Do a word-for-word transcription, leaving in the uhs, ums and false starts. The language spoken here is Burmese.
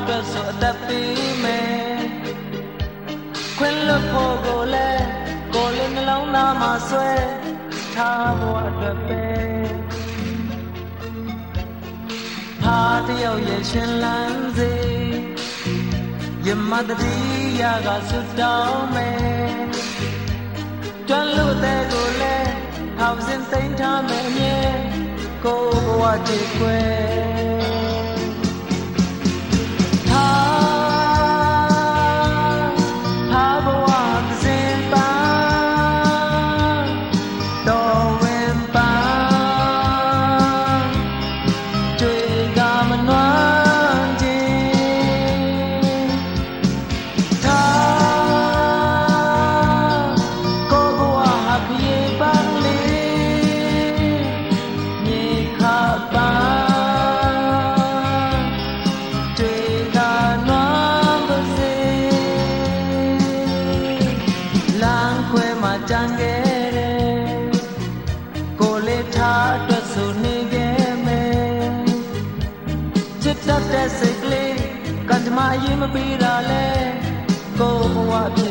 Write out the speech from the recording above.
အတွက်ဆိုအသက်ပေးမယ်ခွင့်လွတ်ဖို့ကိုလည်းကိုယ်လေးနှလုံးသားမှာဆွဲထားဖို့အတွက်ပဲဟာတယောက်ရဲ့ရှင်လန်းစေယမတတိယကဆွတောင်းမယ်တွန်းလို့တဲ့ကိုလည်းဟောင်းစင်သိမ်းထားမယ်အမြဲကိုယ်ဘဝကြည့်ခွဲစိတ်ကလေးကံကြမ္မာရေးမပေးတာလဲကိုယ်ဘဝဖြစ်